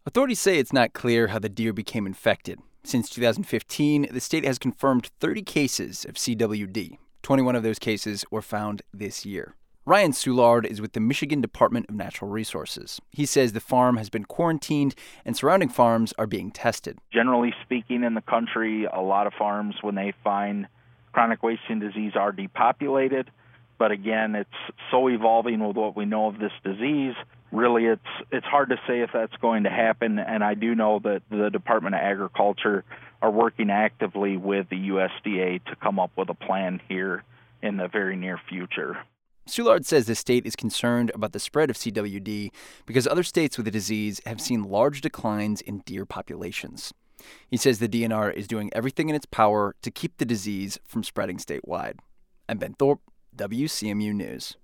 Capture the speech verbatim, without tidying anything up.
Authorities say it's not clear how the deer became infected. Since two thousand fifteen, the state has confirmed thirty cases of C W D. twenty-one of those cases were found this year. Ryan Soulard is with the Michigan Department of Natural Resources. He says the farm has been quarantined and surrounding farms are being tested. Generally speaking, in the country, a lot of farms, when they find chronic wasting disease, are depopulated. But again, it's so evolving with what we know of this disease. Really, it's it's hard to say if that's going to happen. And I do know that the Department of Agriculture are working actively with the U S D A to come up with a plan here in the very near future. Soulard says the state is concerned about the spread of C W D because other states with the disease have seen large declines in deer populations. He says the D N R is doing everything in its power to keep the disease from spreading statewide. I'm Ben Thorpe, W C M U News.